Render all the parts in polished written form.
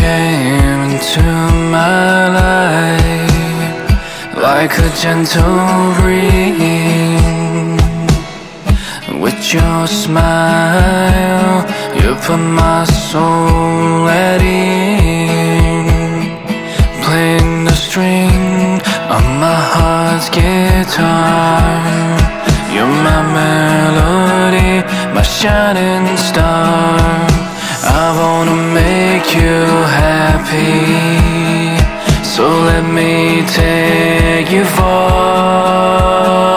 came into my life like a gentle breeze. With your smile, you put my soul at ease. Playing the string of my heart's guitar. You're my melody, my shining star. I wanna make you happy, so let me take you far.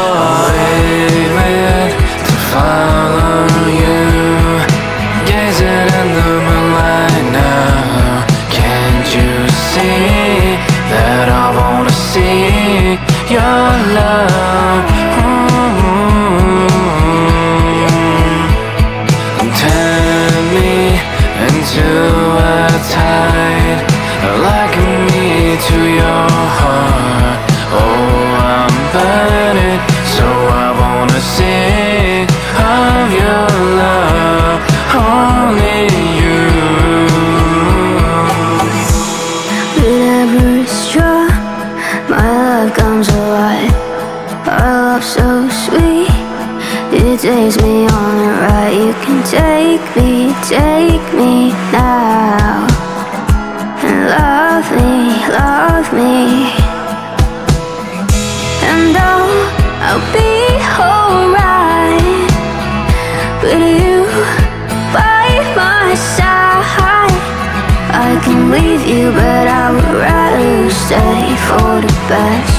Waiting to follow you, gazing in the moonlight now. Can't you see that I wanna see your love? Turn me into a tide, like me to your heart. Oh, I'm burning, so I wanna sing of your love, only you. Whenever it's strong, my love comes alive. Our love so sweet, it takes me on a ride. You can take me now, and love me, and I'll be alright with you by my side. I can leave you, but I would rather stay for the best.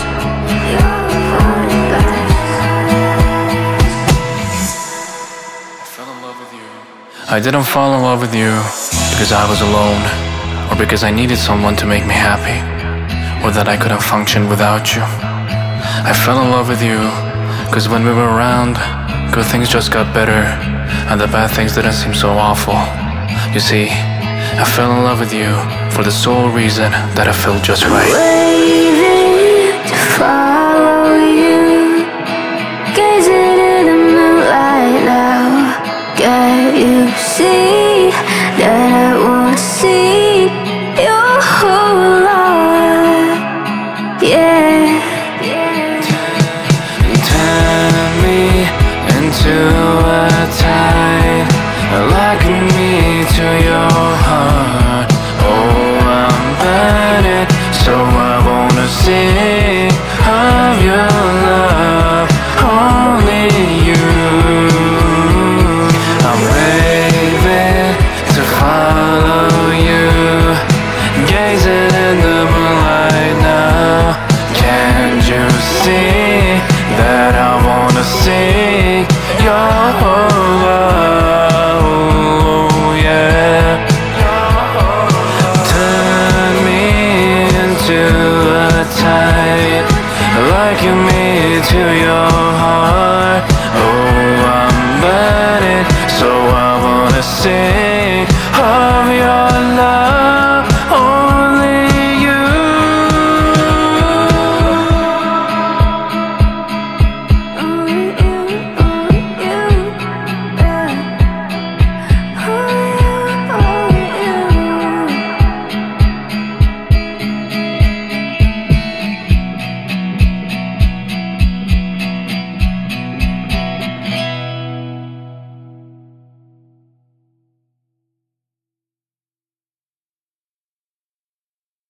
I didn't fall in love with you because I was alone, or because I needed someone to make me happy, or that I couldn't function without you. I fell in love with you because when we were around, good things just got better, and the bad things didn't seem so awful. You see, I fell in love with you for the sole reason that I felt just right. Waiting to follow you, gazing in the moonlight now. Can't you see that I wanna see your whole life? Yeah. Turn me into a tide, like me to your heart. Oh, I'm burning, so I wanna sing of your love, only you. I'm waiting to follow you, gazing in the moonlight now. Can't you see that I wanna sing your